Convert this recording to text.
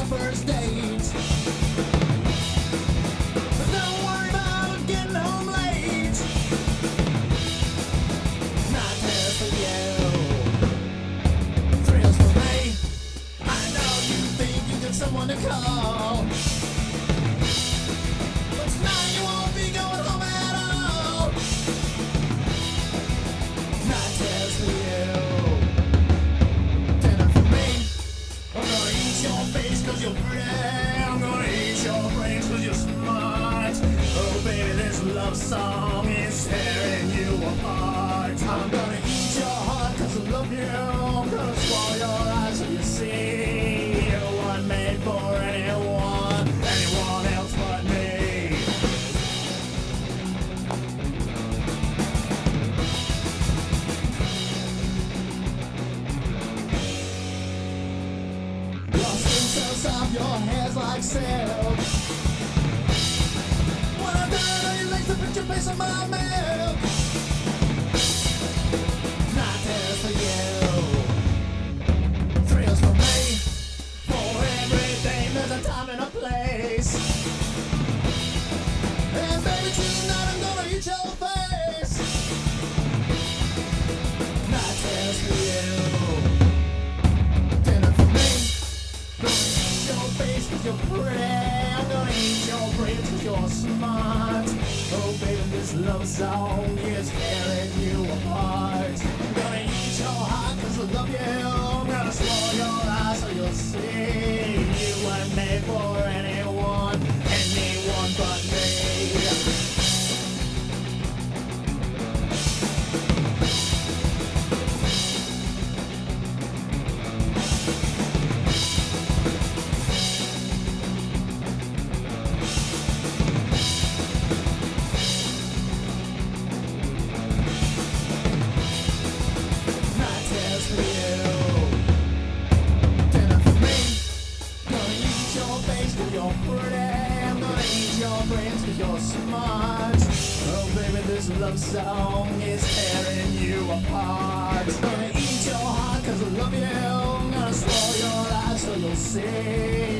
first date. But don't worry about getting home late. Not just for you, thrills for me. I know you think you got someone to call, but tonight you won't be going home at all. Not just for you. Dinner for me. I'm gonna eat your face 'cause you're pretty. I'm gonna eat your brains 'cause you're smart. Oh baby, this love song is tearing you apart. I'm gonna eat your heart 'cause I love you. I'm gonna swallow your eyes so you see you weren't made for anyone else but me. Lost themselves off your hands like silk. When I'm down on your legs to put your face on my milk. Not just for you, thrills for me. For everything there's a time and a place. And baby tonight I'm gonna eat your face. Not just for you. Dinner for me. Gonna eat your face 'cause you're pretty. I'm gonna eat your brains 'cause you're smart. Oh baby, this love song is tearing you apart. I'm gonna eat your heart 'cause I love you. I'm gonna swallow your eyes so you'll see you weren't made for anyone but me. Not just for you. Dinner for me. Gonna eat your face 'cause you're pretty. I'm gonna eat your brains 'cause you're smart. Oh baby, this love song is tearing you apart. Gonna eat your heart 'cause I love you. I'm gonna swallow your eyes so you'll see